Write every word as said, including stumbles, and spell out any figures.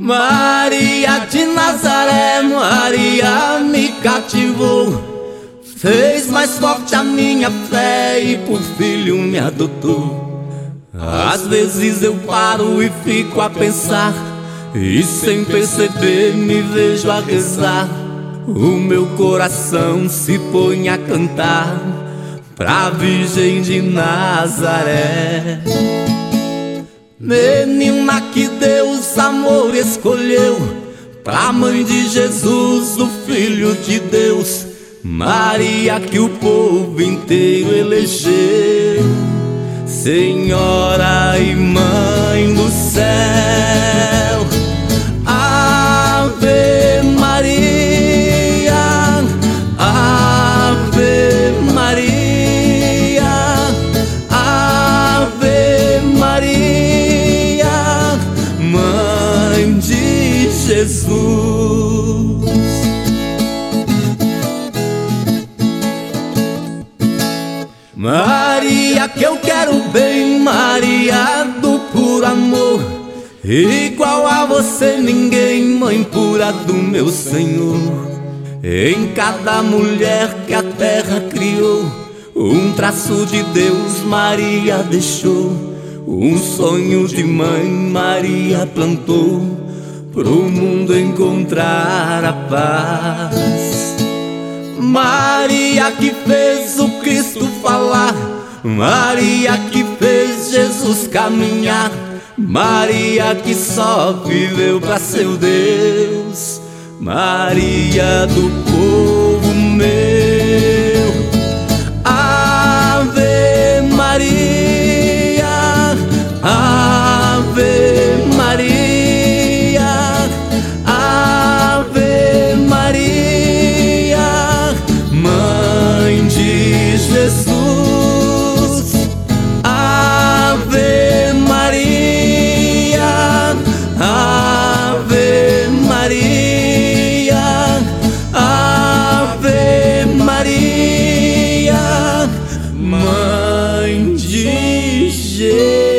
Maria de Nazaré, Maria me cativou, fez mais forte a minha fé e por filho me adotou. Às vezes eu paro e fico a pensar, e sem perceber me vejo a rezar. O meu coração se põe a cantar pra Virgem de Nazaré. Menina que Deus amor escolheu pra mãe de Jesus, o Filho de Deus. Maria que o povo inteiro elegeu, Senhora e Mãe do céu. Ave Maria, Ave Maria, Ave Maria, Mãe de Jesus. Maria que eu quero bem, Maria do puro amor, igual a você ninguém, mãe pura do meu Senhor. Em cada mulher que a terra criou, um traço de Deus Maria deixou. Um sonho de mãe Maria plantou, pro mundo encontrar a paz. Maria que fez o Cristo falar, Maria que fez Jesus caminhar, Maria que só viveu pra seu Deus, Maria do povo meu. Ave Maria, Ave Maria, Ave Maria, Mãe de Jesus. Ave Maria, Ave Maria, Ave Maria, Mãe de Jesus.